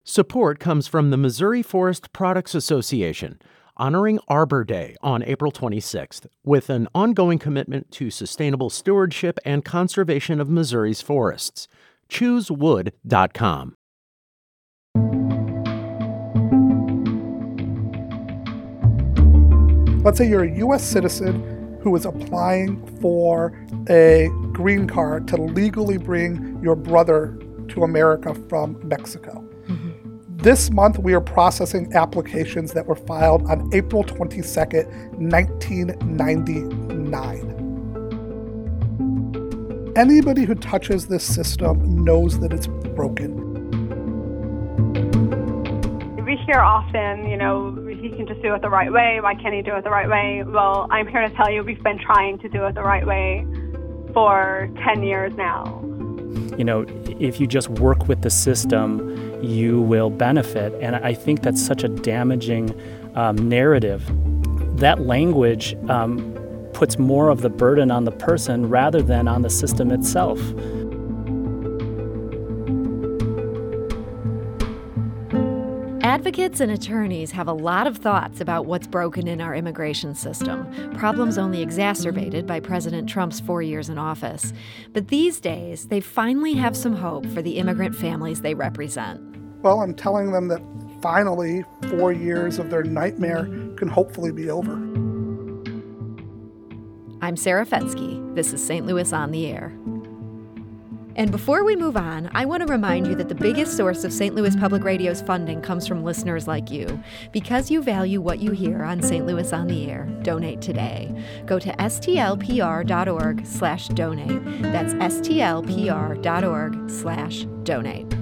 Support comes from the Missouri Forest Products Association, honoring Arbor Day on April 26th, with an ongoing commitment to sustainable stewardship and conservation of Missouri's forests. ChooseWood.com. Let's say you're a U.S. citizen who is applying for a green card to legally bring your brother to America from Mexico. This month, we are processing applications that were filed on April 22nd, 1999. Anybody who touches this system knows that it's broken. We hear often, he can just do it the right way. Why can't he do it the right way? Well, I'm here to tell you we've been trying to do it the right way for 10 years now. If you just work with the system, you will benefit. And I think that's such a damaging narrative. That language puts more of the burden on the person rather than on the system itself. Advocates and attorneys have a lot of thoughts about what's broken in our immigration system, problems only exacerbated by President Trump's 4 years in office. But these days, they finally have some hope for the immigrant families they represent. Well, I'm telling them that finally 4 years of their nightmare can hopefully be over. I'm Sarah Fenske. This is St. Louis on the Air. And before we move on, I want to remind you that the biggest source of St. Louis Public Radio's funding comes from listeners like you. Because you value what you hear on St. Louis on the Air, donate today. Go to stlpr.org/donate. That's stlpr.org/donate.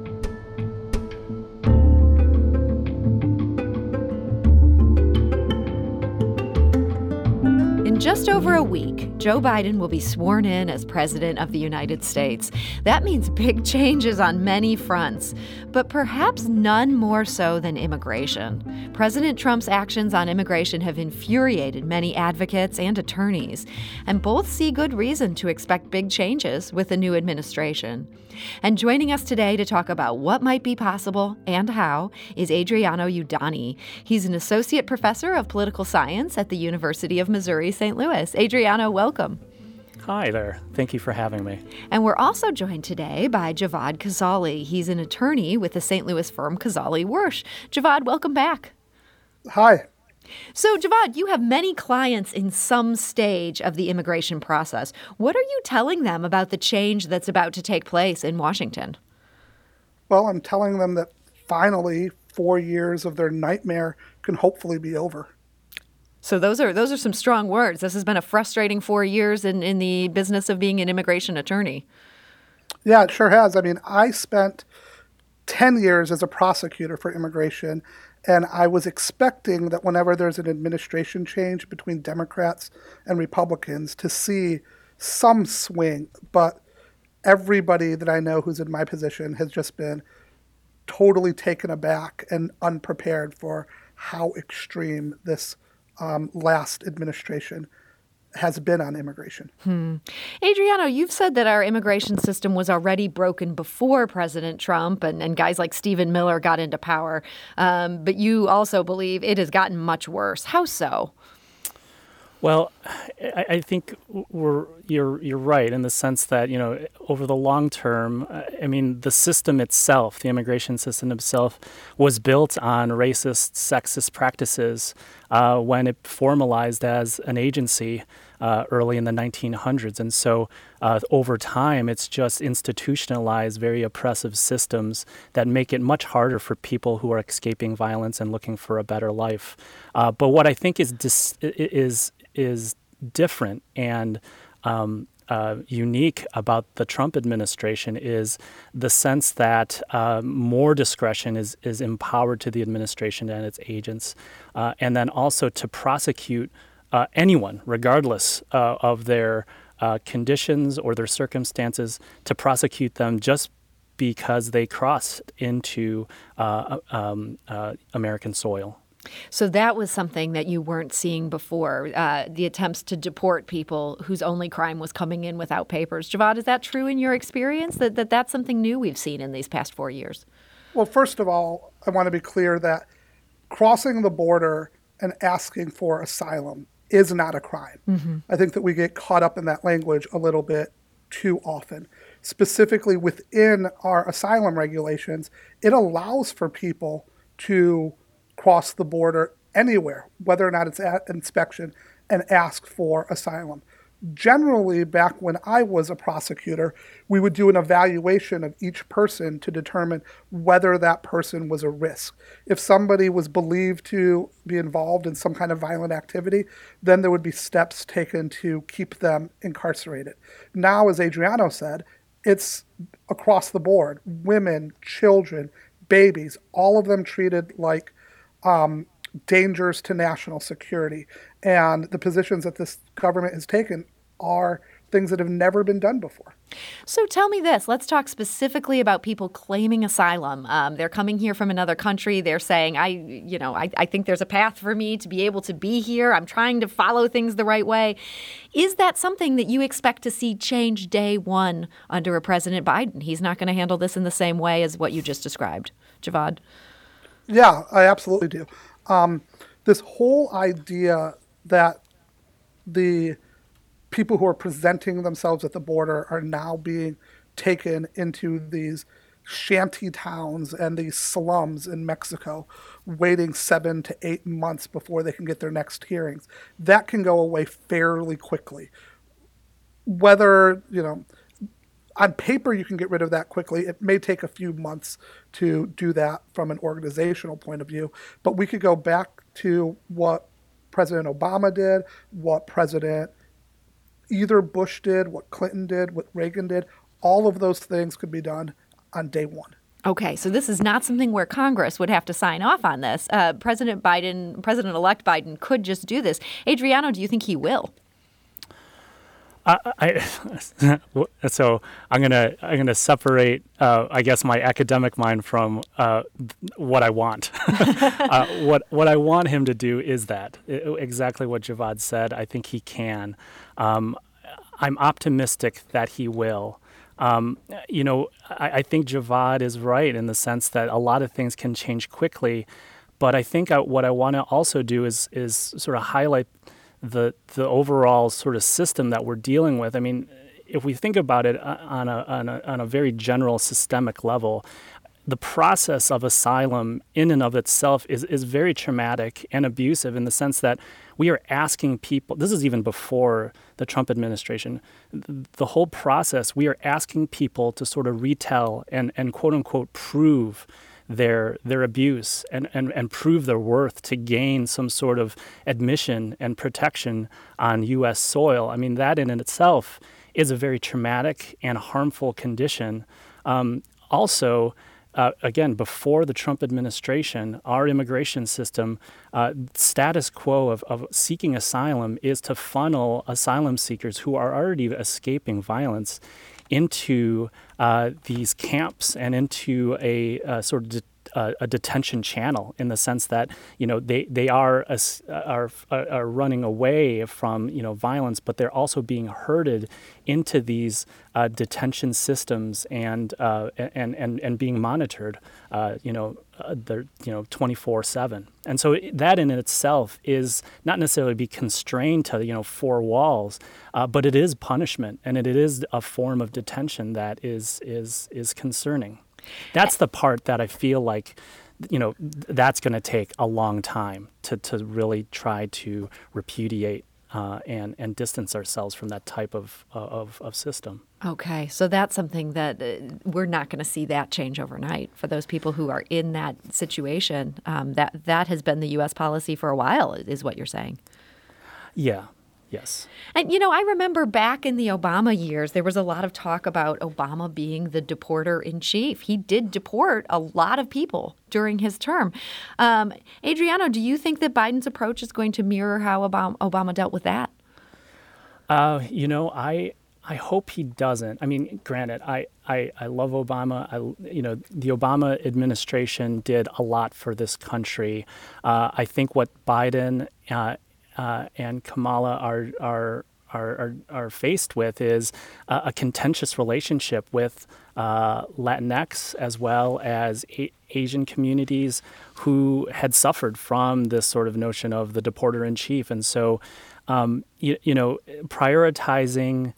In just over a week, Joe Biden will be sworn in as President of the United States. That means big changes on many fronts, but perhaps none more so than immigration. President Trump's actions on immigration have infuriated many advocates and attorneys, and both see good reason to expect big changes with the new administration. And joining us today to talk about what might be possible and how is Adriano Iudani. He's an associate professor of political science at the University of Missouri, St. Louis. Adriano, welcome. Hi there. Thank you for having me. And we're also joined today by Javad Khazaali. He's an attorney with the St. Louis firm Khazaali Wirsch. Javad, welcome back. Hi. So, Javad, you have many clients in some stage of the immigration process. What are you telling them about the change that's about to take place in Washington? Well, I'm telling them that finally 4 years of their nightmare can hopefully be over. So those are some strong words. This has been a frustrating 4 years in the business of being an immigration attorney. Yeah, it sure has. I mean, I spent 10 years as a prosecutor for immigration, and I was expecting that whenever there's an administration change between Democrats and Republicans to see some swing. But everybody that I know who's in my position has just been totally taken aback and unprepared for how extreme this last administration has been on immigration. Adriano, you've said that our immigration system was already broken before President Trump and guys like Stephen Miller got into power. But you also believe it has gotten much worse. How so? Well, I think you're right in the sense that, over the long term, the system itself, the immigration system itself, was built on racist, sexist practices when it formalized as an agency early in the 1900s. And so over time, it's just institutionalized very oppressive systems that make it much harder for people who are escaping violence and looking for a better life. But what I think is different and unique about the Trump administration is the sense that more discretion is empowered to the administration and its agents, and then also to prosecute anyone, regardless of their conditions or their circumstances, to prosecute them just because they crossed into American soil. So that was something that you weren't seeing before, the attempts to deport people whose only crime was coming in without papers. Javad, is that true in your experience, that that's something new we've seen in these past 4 years? Well, first of all, I want to be clear that crossing the border and asking for asylum is not a crime. Mm-hmm. I think that we get caught up in that language a little bit too often. Specifically within our asylum regulations, it allows for people to cross the border anywhere, whether or not it's at inspection, and ask for asylum. Generally, back when I was a prosecutor, we would do an evaluation of each person to determine whether that person was a risk. If somebody was believed to be involved in some kind of violent activity, then there would be steps taken to keep them incarcerated. Now, as Adriano said, it's across the board. Women, children, babies, all of them treated like dangers to national security. And the positions that this government has taken are things that have never been done before. So tell me this. Let's talk specifically about people claiming asylum. They're coming here from another country. They're saying, I think there's a path for me to be able to be here. I'm trying to follow things the right way. Is that something that you expect to see change day one under a President Biden? He's not going to handle this in the same way as what you just described. Javad? Yeah, I absolutely do. This whole idea that the people who are presenting themselves at the border are now being taken into these shanty towns and these slums in Mexico, waiting 7 to 8 months before they can get their next hearings. That can go away fairly quickly. Whether, on paper you can get rid of that quickly, it may take a few months to do that from an organizational point of view, but we could go back to what President Obama did, what President either Bush did, what Clinton did, what Reagan did. All of those things could be done on day one. Okay, so this is not something where Congress would have to sign off on this. President-elect Biden could just do this. Adriano, do you think he will? So I'm gonna separate, I guess, my academic mind from what I want. What I want him to do is exactly what Javad said. I think he can. I'm optimistic that he will. I think Javad is right in the sense that a lot of things can change quickly, but I think what I want to also do is sort of highlight the overall sort of system that we're dealing with. I mean, if we think about it on a very general systemic level, the process of asylum in and of itself is very traumatic and abusive in the sense that we are asking people, this is even before the Trump administration, the whole process, we are asking people to sort of retell and quote unquote prove their abuse and prove their worth to gain some sort of admission and protection on U.S. soil. I mean, that in itself is a very traumatic and harmful condition. Again, before the Trump administration, our immigration system, status quo of seeking asylum is to funnel asylum seekers who are already escaping violence into these camps and into a sort of a detention channel, in the sense that they are running away from violence, but they're also being herded into these detention systems and being monitored, they're 24/7. And so that in itself is not necessarily be constrained to 4 walls, but it is punishment, and it is a form of detention that is concerning. That's the part that I feel like, that's going to take a long time to really try to repudiate and distance ourselves from that type of system. Okay, so that's something that we're not going to see that change overnight for those people who are in that situation. That has been the U.S. policy for a while, is what you're saying. Yeah. Yes. And, I remember back in the Obama years, there was a lot of talk about Obama being the deporter-in-chief. He did deport a lot of people during his term. Adriano, do you think that Biden's approach is going to mirror how Obama dealt with that? I hope he doesn't. I mean, granted, I love Obama. The Obama administration did a lot for this country. I think what Biden and Kamala are faced with is a contentious relationship with Latinx as well as Asian communities who had suffered from this sort of notion of the deporter in chief. And so, prioritizing,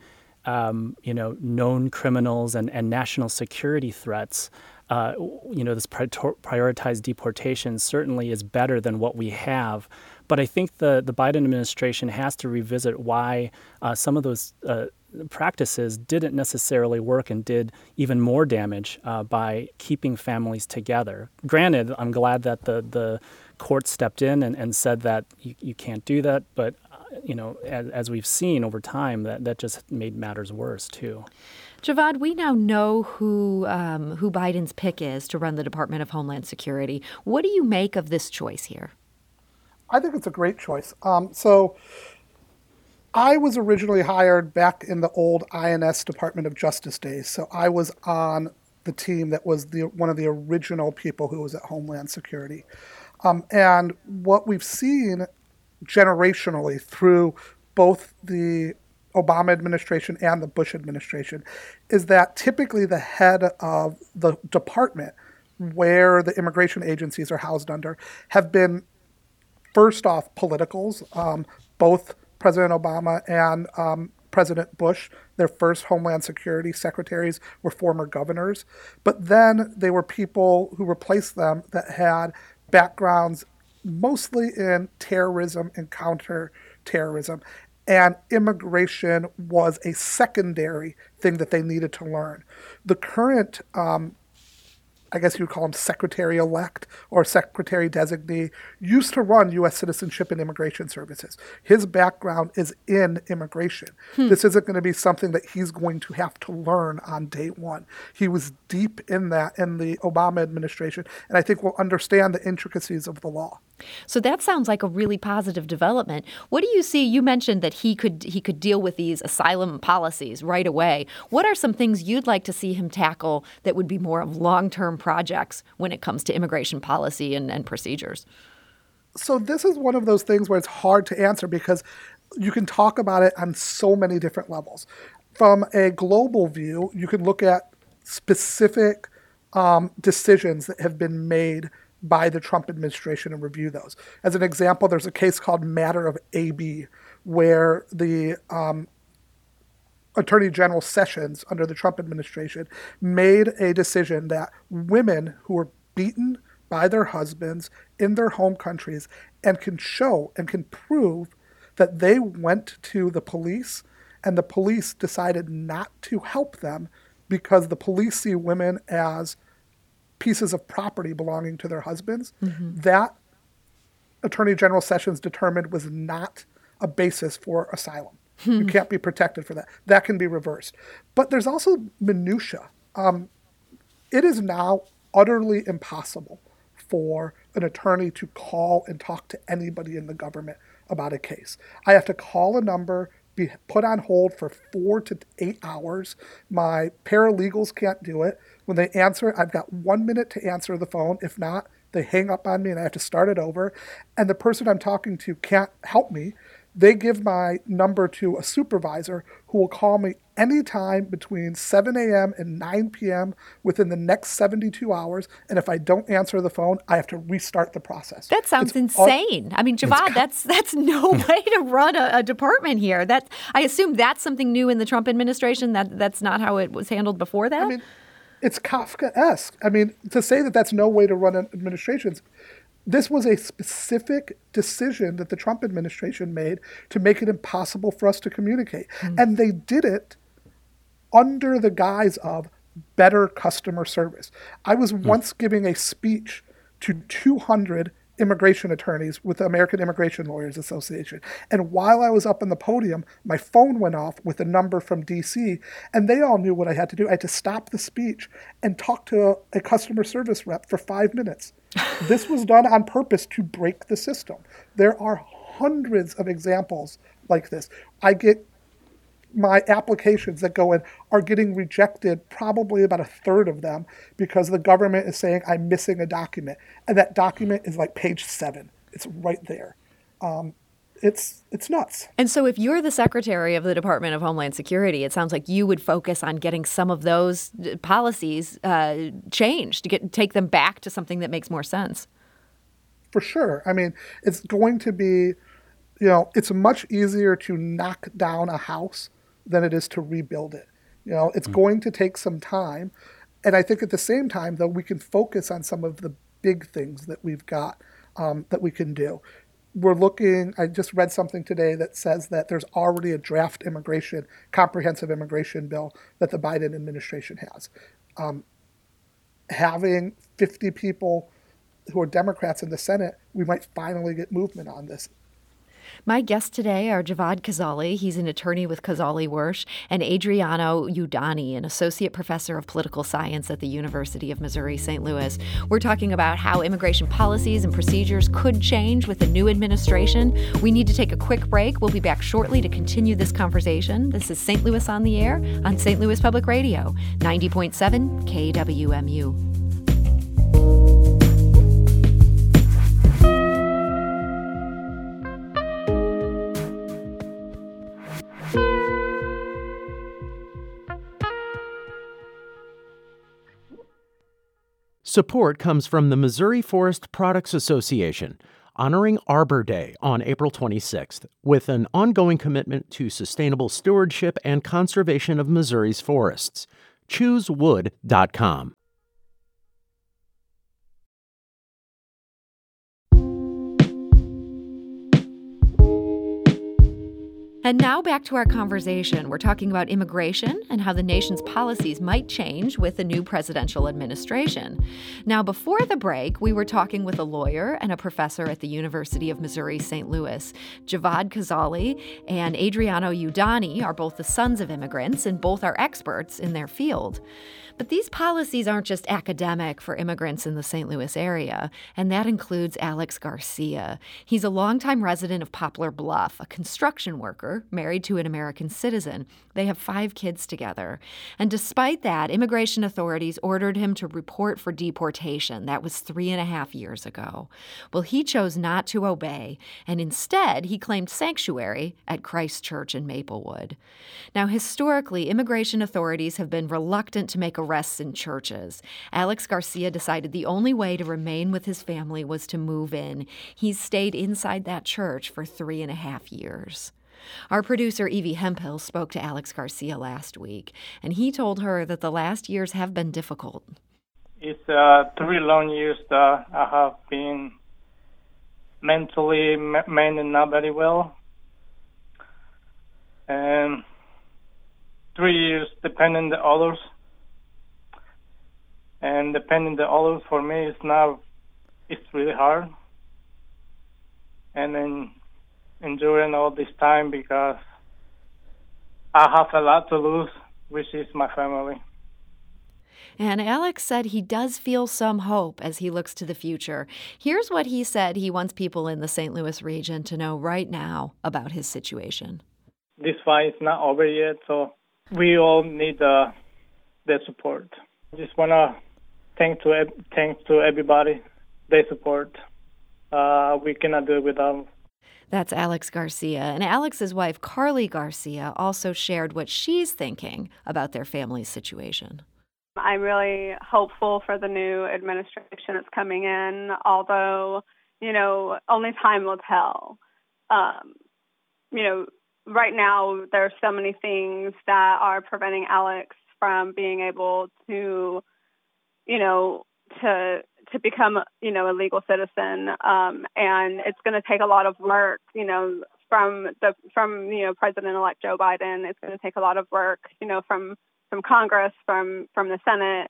known criminals and national security threats, this prioritized deportation certainly is better than what we have. But I think the Biden administration has to revisit why some of those practices didn't necessarily work and did even more damage by keeping families together. Granted, I'm glad that the court stepped in and said that you can't do that, but as we've seen over time, that just made matters worse too. Javad, we now know who Biden's pick is to run the Department of Homeland Security. What do you make of this choice here? I think it's a great choice. So I was originally hired back in the old INS Department of Justice days. So I was on the team that was one of the original people who was at Homeland Security. And what we've seen generationally through both the Obama administration and the Bush administration is that typically the head of the department where the immigration agencies are housed under have been, first off, politicals. Both President Obama and President Bush, their first Homeland Security secretaries, were former governors. But then they were people who replaced them that had backgrounds mostly in terrorism and counterterrorism. And immigration was a secondary thing that they needed to learn. The current I guess you would call him secretary-elect or secretary-designee, used to run U.S. Citizenship and Immigration Services. His background is in immigration. This isn't going to be something that he's going to have to learn on day one. He was deep in that in the Obama administration, and I think will understand the intricacies of the law. So that sounds like a really positive development. What do you see? You mentioned that he could deal with these asylum policies right away. What are some things you'd like to see him tackle that would be more of long-term projects when it comes to immigration policy and procedures? So this is one of those things where it's hard to answer because you can talk about it on so many different levels. From a global view, you can look at specific decisions that have been made by the Trump administration and review those. As an example, there's a case called Matter of AB, where the Attorney General Sessions under the Trump administration made a decision that women who were beaten by their husbands in their home countries and can show and can prove that they went to the police and the police decided not to help them because the police see women as pieces of property belonging to their husbands, that Attorney General Sessions determined was not a basis for asylum. You can't be protected for that. That can be reversed. But there's also minutia. It is now utterly impossible for an attorney to call and talk to anybody in the government about a case. I have to call a number, be put on hold for 4 to 8 hours. My paralegals can't do it. When they answer, I've got 1 minute to answer the phone. If not, they hang up on me and I have to start it over. And the person I'm talking to can't help me. They give my number to a supervisor who will call me anytime between 7 a.m. and 9 p.m. within the next 72 hours. And if I don't answer the phone, I have to restart the process. That sounds insane. I mean, Javad, that's no way to run a department here. I assume that's something new in the Trump administration. That's not how it was handled before that? I mean, it's Kafkaesque. I mean, to say that that's no way to run an administration, this was a specific decision that the Trump administration made to make it impossible for us to communicate. And they did it under the guise of better customer service. I was once giving a speech to 200 immigration attorneys with the American Immigration Lawyers Association. And while I was up on the podium, my phone went off with a number from D.C., and they all knew what I had to do. I had to stop the speech and talk to a customer service rep for 5 minutes. This was done on purpose to break the system. There are hundreds of examples like this. I get my applications that go in are getting rejected, probably about a third of them, because the government is saying I'm missing a document. And that document is like page 7. It's right there. it's nuts. And so if you're the Secretary of the Department of Homeland Security, it sounds like you would focus on getting some of those policies changed, take them back to something that makes more sense. For sure. I mean, it's going to be, it's much easier to knock down a house than it is to rebuild it. It's going to take some time. And I think at the same time, though, we can focus on some of the big things that we've got that we can do. I just read something today that says that there's already a draft comprehensive immigration bill that the Biden administration has. Having 50 people who are Democrats in the Senate, we might finally get movement on this. My guests today are Javad Khazaly. He's an attorney with Khazaly Wirsch, and Adriano Udani, an associate professor of political science at the University of Missouri St. Louis. We're talking about how immigration policies and procedures could change with the new administration. We need to take a quick break. We'll be back shortly to continue this conversation. This is St. Louis on the Air on St. Louis Public Radio, 90.7 KWMU. Support comes from the Missouri Forest Products Association, honoring Arbor Day on April 26th, with an ongoing commitment to sustainable stewardship and conservation of Missouri's forests. ChooseWood.com. And now back to our conversation. We're talking about immigration and how the nation's policies might change with the new presidential administration. Now, before the break, we were talking with a lawyer and a professor at the University of Missouri St. Louis. Javad Khazaly and Adriano Udani are both the sons of immigrants, and both are experts in their field. But these policies aren't just academic for immigrants in the St. Louis area, and that includes Alex Garcia. He's a longtime resident of Poplar Bluff, a construction worker married to an American citizen. They have 5 kids together. And despite that, immigration authorities ordered him to report for deportation. That was 3.5 years ago. Well, he chose not to obey, and instead he claimed sanctuary at Christ Church in Maplewood. Now, historically, immigration authorities have been reluctant to make arrests in churches. Alex Garcia decided the only way to remain with his family was to move in. He's stayed inside that church for 3.5 years. Our producer, Evie Hemphill, spoke to Alex Garcia last week, and he told her that the last years have been difficult. It's 3 long years that I have been mentally not very well. And 3 years depending on others. And depending on others for me it's really hard. And then enduring all this time because I have a lot to lose, which is my family. And Alex said he does feel some hope as he looks to the future. Here's what he said he wants people in the St. Louis region to know right now about his situation. This fight is not over yet, so we all need the support. I just want to thank to everybody they support. We cannot do it without them. That's Alex Garcia. And Alex's wife, Carly Garcia, also shared what she's thinking about their family's situation. I'm really hopeful for the new administration that's coming in, although, only time will tell. Right now there's so many things that are preventing Alex from being able to, to become, a legal citizen. And it's going to take a lot of work, from President-elect Joe Biden. It's going to take a lot of work, from Congress, from the Senate.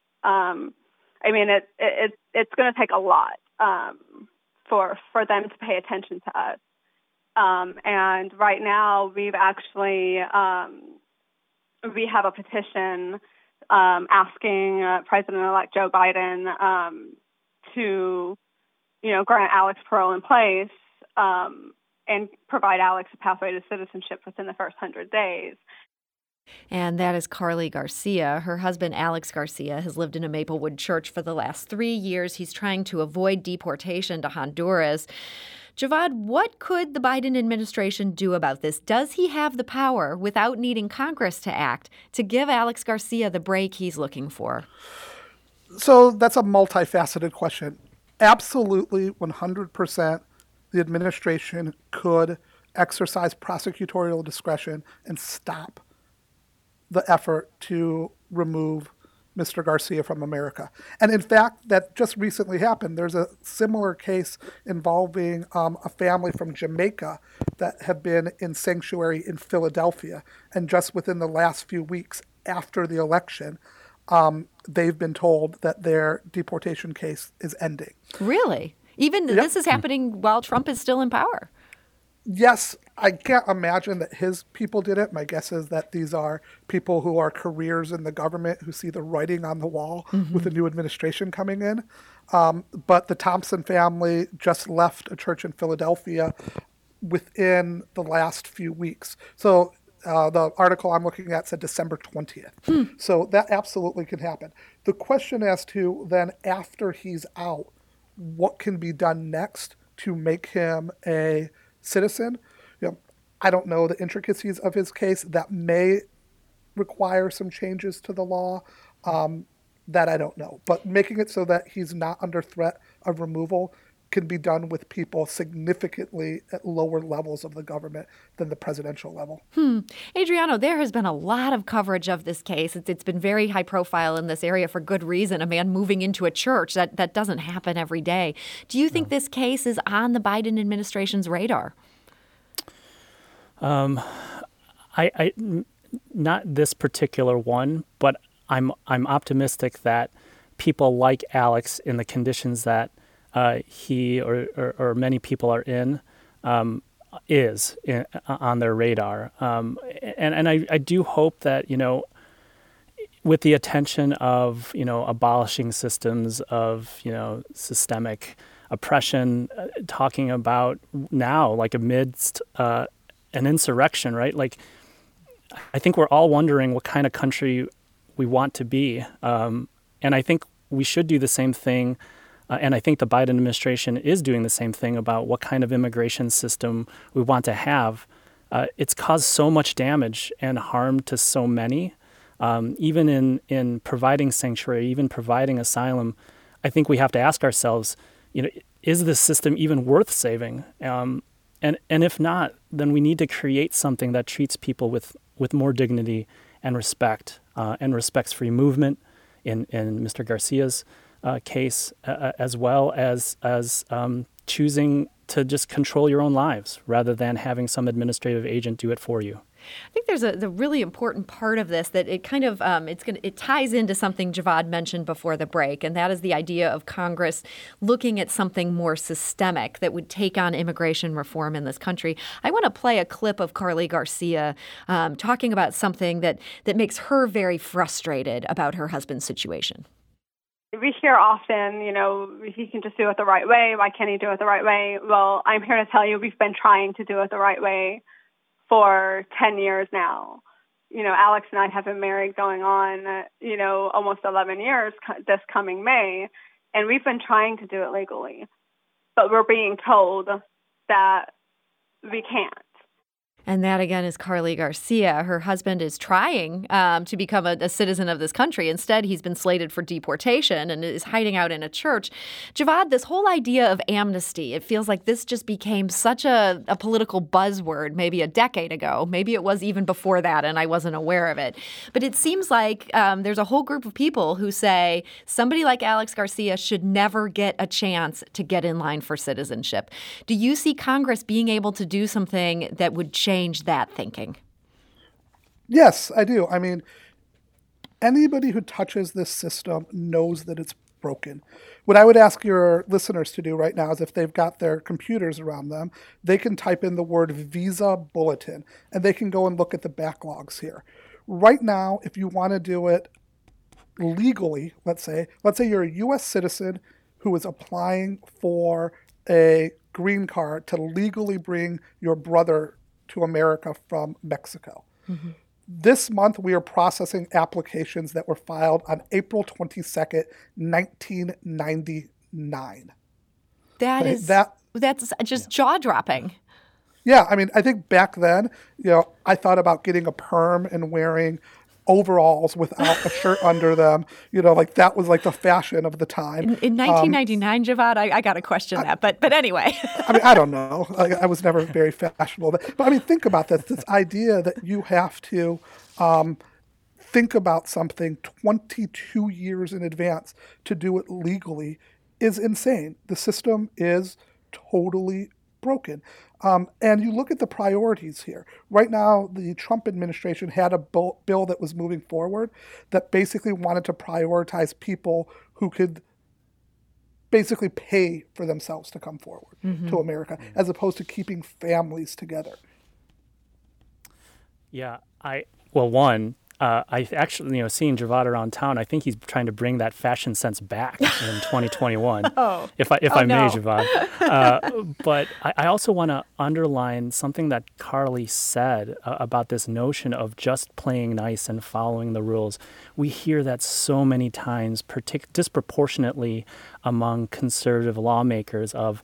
It's going to take a lot for them to pay attention to us. And right now we've actually we have a petition asking President-elect Joe Biden to, grant Alex parole in place and provide Alex a pathway to citizenship within the first 100 days. And that is Carly Garcia. Her husband, Alex Garcia, has lived in a Maplewood church for the last 3 years. He's trying to avoid deportation to Honduras. Javad, what could the Biden administration do about this? Does he have the power, without needing Congress to act, to give Alex Garcia the break he's looking for? So that's a multifaceted question. Absolutely, 100%, the administration could exercise prosecutorial discretion and stop the effort to remove Mr. Garcia from America. And in fact, that just recently happened. There's a similar case involving a family from Jamaica that have been in sanctuary in Philadelphia. And just within the last few weeks after the election, they've been told that their deportation case is ending. Really? Even this is happening while Trump is still in power? Yes, I can't imagine that his people did it. My guess is that these are people who are careers in the government who see the writing on the wall with the new administration coming in. But the Thompson family just left a church in Philadelphia within the last few weeks. So the article I'm looking at said December 20th. So that absolutely can happen. The question as to then after he's out, what can be done next to make him a citizen? I don't know the intricacies of his case. That may require some changes to the law. That I don't know. But making it so that he's not under threat of removal can be done with people significantly at lower levels of the government than the presidential level. Adriano, there has been a lot of coverage of this case. It's been very high profile in this area for good reason. A man moving into a church, that doesn't happen every day. Do you think this case is on the Biden administration's radar? I not this particular one, but I'm optimistic that people like Alex in the conditions that he or many people are in is on their radar. And I do hope that, with the attention of, abolishing systems of, systemic oppression, talking about now, like amidst an insurrection, right? Like, I think we're all wondering what kind of country we want to be. And I think we should do the same thing. And I think the Biden administration is doing the same thing about what kind of immigration system we want to have. It's caused so much damage and harm to so many. Even in providing sanctuary, even providing asylum, I think we have to ask ourselves, is this system even worth saving? And if not, then we need to create something that treats people with more dignity and respect, and respects free movement in Mr. Garcia's case, as well as choosing to just control your own lives rather than having some administrative agent do it for you. I think there's a really important part of this that it kind of it ties into something Javad mentioned before the break, and that is the idea of Congress looking at something more systemic that would take on immigration reform in this country. I want to play a clip of Carly Garcia talking about something that makes her very frustrated about her husband's situation. We hear often, he can just do it the right way. Why can't he do it the right way? Well, I'm here to tell you we've been trying to do it the right way for 10 years now. Alex and I have been married going on, almost 11 years this coming May, and we've been trying to do it legally. But we're being told that we can't. And that, again, is Carly Garcia. Her husband is trying to become a citizen of this country. Instead, he's been slated for deportation and is hiding out in a church. Javad, this whole idea of amnesty, it feels like this just became such a political buzzword maybe a decade ago. Maybe it was even before that, and I wasn't aware of it. But it seems like there's a whole group of people who say somebody like Alex Garcia should never get a chance to get in line for citizenship. Do you see Congress being able to do something that would change that thinking? Yes, I do. I mean, anybody who touches this system knows that it's broken. What I would ask your listeners to do right now is if they've got their computers around them, they can type in the word visa bulletin and they can go and look at the backlogs here. Right now, if you want to do it legally, let's say you're a U.S. citizen who is applying for a green card to legally bring your brother to America from Mexico. Mm-hmm. This month, we are processing applications that were filed on April 22nd, 1999. That is That's just jaw-dropping. Yeah, I mean, I think back then, I thought about getting a perm and wearing overalls without a shirt under them. Like that was like the fashion of the time. In 1999, Javad, I got to question that. But anyway. I mean, I don't know. I was never very fashionable. But I mean, think about this idea that you have to think about something 22 years in advance to do it legally is insane. The system is totally broken. And you look at the priorities here. Right now, the Trump administration had a bill that was moving forward that basically wanted to prioritize people who could basically pay for themselves to come forward to America, as opposed to keeping families together. Yeah, I actually, seeing Javad around town, I think he's trying to bring that fashion sense back in 2021. If I may, Javad. But I also want to underline something that Carly said about this notion of just playing nice and following the rules. We hear that so many times, disproportionately among conservative lawmakers of,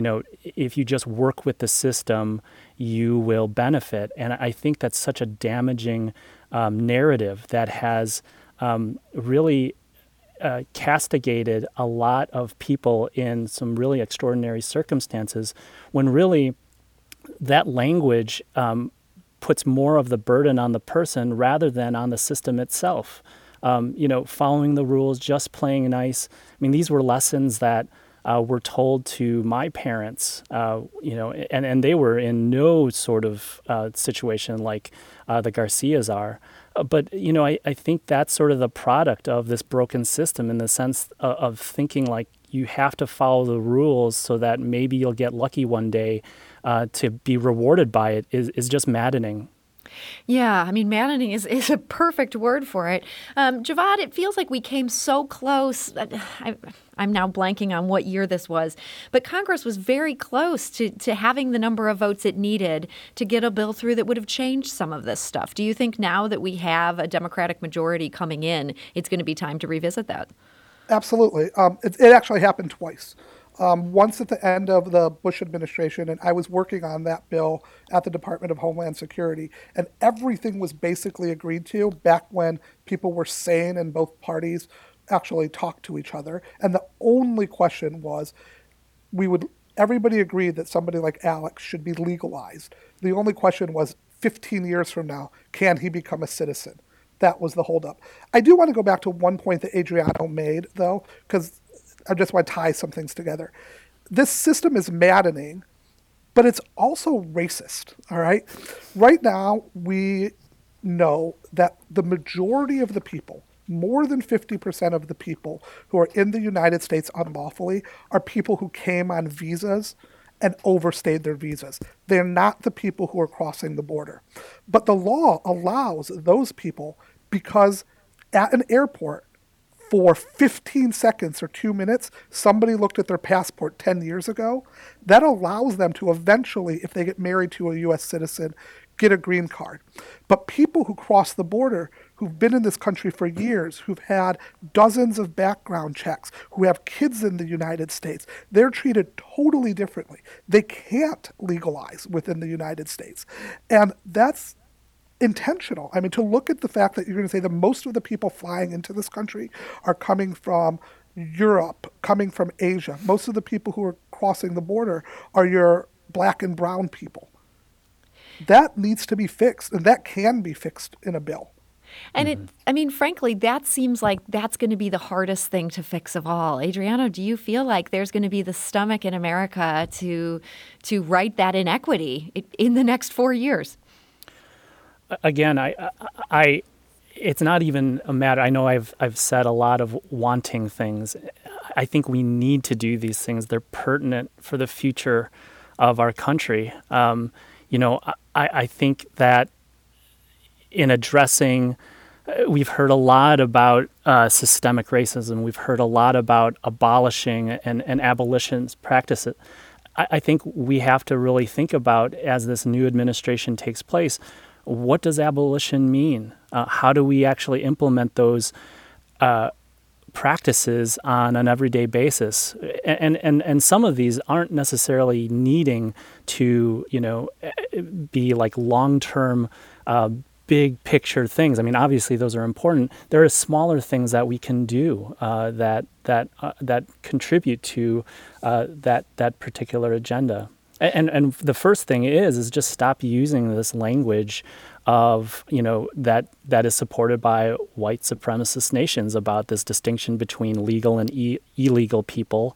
if you just work with the system, you will benefit. And I think that's such a damaging narrative that has really castigated a lot of people in some really extraordinary circumstances, when really that language puts more of the burden on the person rather than on the system itself. Following the rules, just playing nice. I mean, these were lessons that were told to my parents, and they were in no sort of situation like the Garcias are. But, I think that's sort of the product of this broken system, in the sense of thinking like you have to follow the rules so that maybe you'll get lucky one day to be rewarded by it is just maddening. Yeah, I mean, maddening is a perfect word for it. Javad, it feels like we came so close. I'm now blanking on what year this was, but Congress was very close to having the number of votes it needed to get a bill through that would have changed some of this stuff. Do you think now that we have a Democratic majority coming in, it's going to be time to revisit that? Absolutely. It actually happened twice. Once at the end of the Bush administration, and I was working on that bill at the Department of Homeland Security, and everything was basically agreed to back when people were sane and both parties actually talked to each other. And the only question was, everybody agreed that somebody like Alex should be legalized. The only question was, 15 years from now, can he become a citizen? That was the holdup. I do want to go back to one point that Adriano made, though, because I just want to tie some things together. This system is maddening, but it's also racist, all right? Right now, we know that the majority of the people, more than 50% of the people who are in the United States unlawfully, are people who came on visas and overstayed their visas. They're not the people who are crossing the border. But the law allows those people, because at an airport, for 15 seconds or 2 minutes, somebody looked at their passport 10 years ago, that allows them to eventually, if they get married to a U.S. citizen, get a green card. But people who cross the border, who've been in this country for years, who've had dozens of background checks, who have kids in the United States, they're treated totally differently. They can't legalize within the United States. And that's intentional. I mean, to look at the fact that you're going to say that most of the people flying into this country are coming from Europe, coming from Asia. Most of the people who are crossing the border are your black and brown people. That needs to be fixed, and that can be fixed in a bill. And frankly, that seems like that's going to be the hardest thing to fix of all. Adriano, do you feel like there's going to be the stomach in America to right that inequity in the next 4 years? Again, it's not even a matter. I know I've said a lot of wanting things. I think we need to do these things. They're pertinent for the future of our country. I think that in addressing, we've heard a lot about systemic racism. We've heard a lot about abolishing and abolitionist practices. I think we have to really think about, as this new administration takes place, what does abolition mean? How do we actually implement those practices on an everyday basis, and some of these aren't necessarily needing to be like long-term big picture things. I mean, obviously those are important. There are smaller things that we can do that contribute to that particular agenda. And the first thing is just stop using this language of that is supported by white supremacist nations about this distinction between legal and illegal people,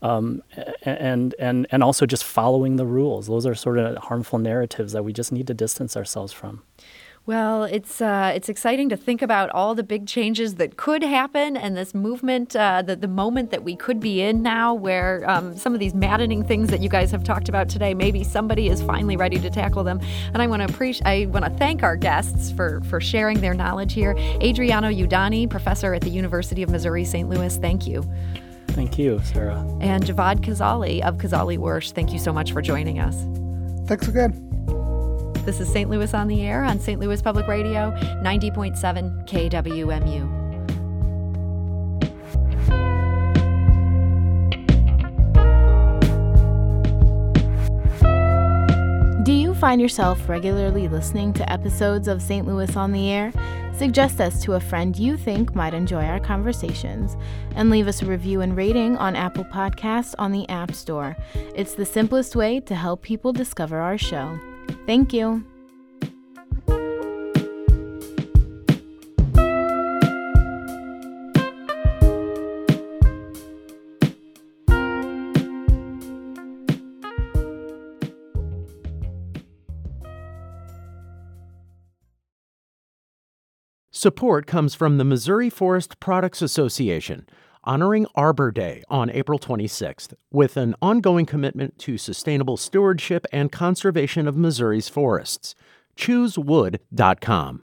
and also just following the rules. Those are sort of harmful narratives that we just need to distance ourselves from. Well, it's exciting to think about all the big changes that could happen, and this movement, the moment that we could be in now, where some of these maddening things that you guys have talked about today, maybe somebody is finally ready to tackle them. And I want to thank our guests for sharing their knowledge here. Adriano Udani, professor at the University of Missouri St. Louis, thank you. Thank you, Sarah. And Javad Kazali of Kazali Wirsch, thank you so much for joining us. Thanks again. This is St. Louis on the Air on St. Louis Public Radio, 90.7 KWMU. Do you find yourself regularly listening to episodes of St. Louis on the Air? Suggest us to a friend you think might enjoy our conversations, and leave us a review and rating on Apple Podcasts on the App Store. It's the simplest way to help people discover our show. Thank you. Support comes from the Missouri Forest Products Association, honoring Arbor Day on April 26th with an ongoing commitment to sustainable stewardship and conservation of Missouri's forests. ChooseWood.com.